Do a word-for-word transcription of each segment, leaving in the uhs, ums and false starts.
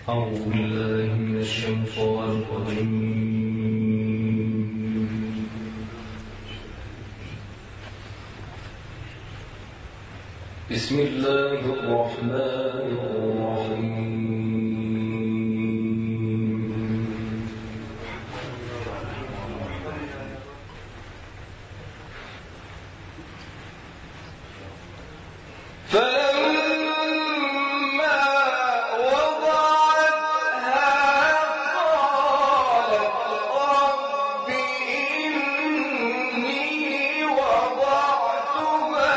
أعوذ بالله من الشيطان الرجيم. بسم الله الرحمن الرحيم. فلما وضعتها قالت رب إني وضعتها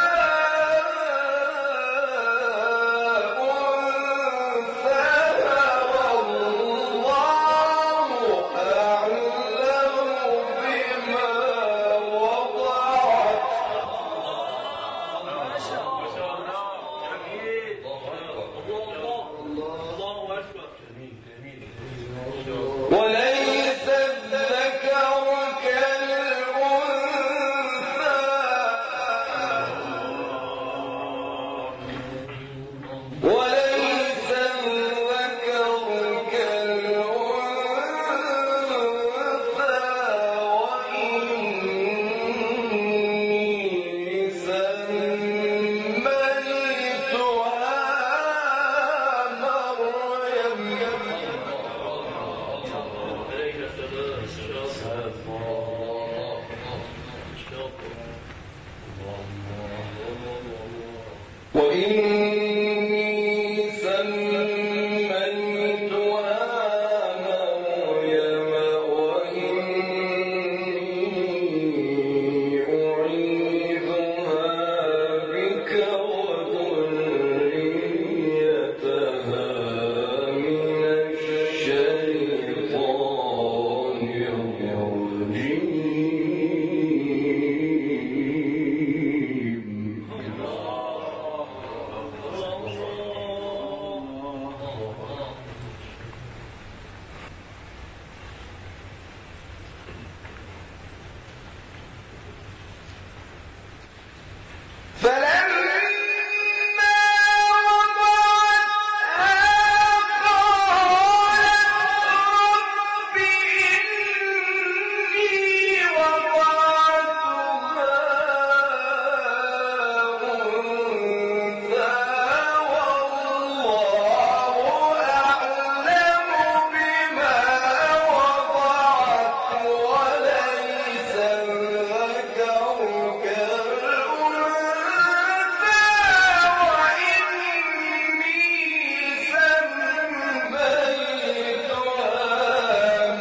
أنثى والله أعلم بما وضعت وليس الذكر كالأنثى وليس الذكر كالأنثى وإني سميتها مريم وإني سميتها مريم وإني أعيذها بك وذريتها من الشيطان الرجيم. فلما وضعتها قالت رب إني وضعتها أنثى والله أعلم بما وضعت وليس الذكر كالأنثى وإني سميتها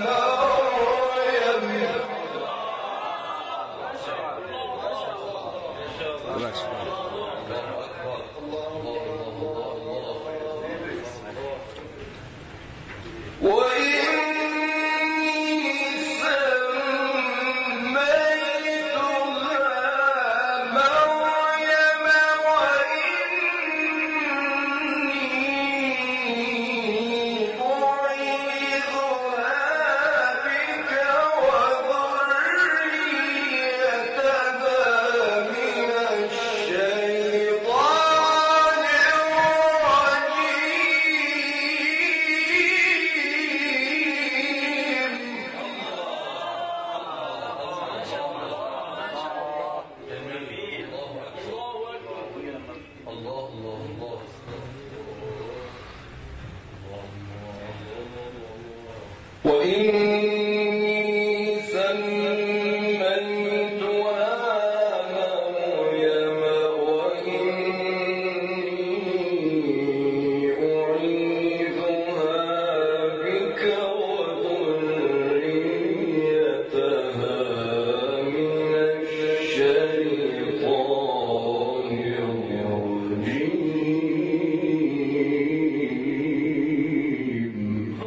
مريم وإني سميتها مريم وإني أعيذها بك وذريتها من الشيطان الرجيم. وإني سميتها مريم وإني أعيذها بك وذريتها من الشيطان الرجيم.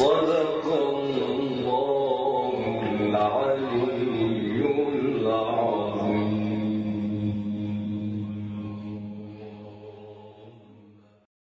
صدق الله العلي العظيم.